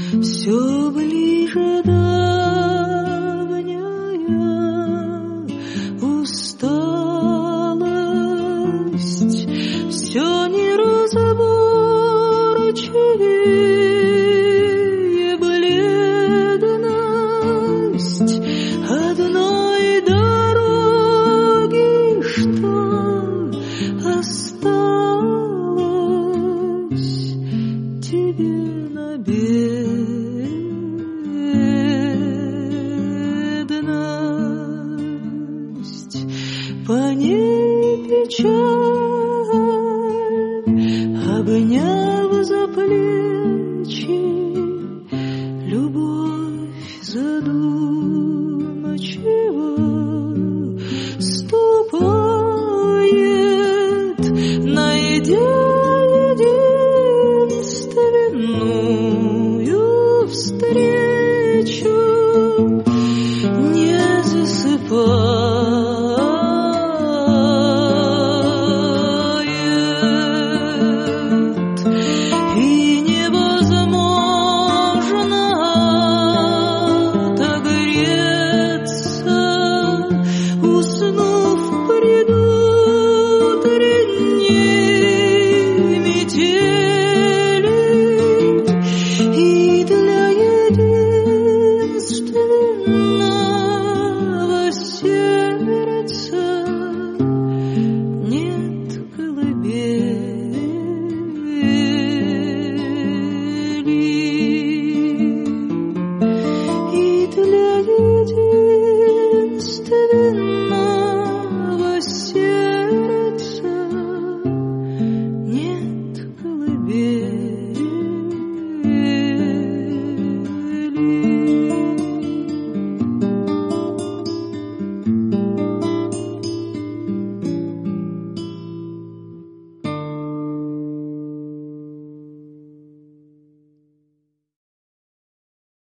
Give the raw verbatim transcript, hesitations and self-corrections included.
все ближе догоняя усталость, все неразборчивее бледность одной дороги, что осталось тебе на бедность. По ней печаль, обняв за плечи, любовь задумчиво ступает, найдя единственную встречу, не засыпает и не возвращается.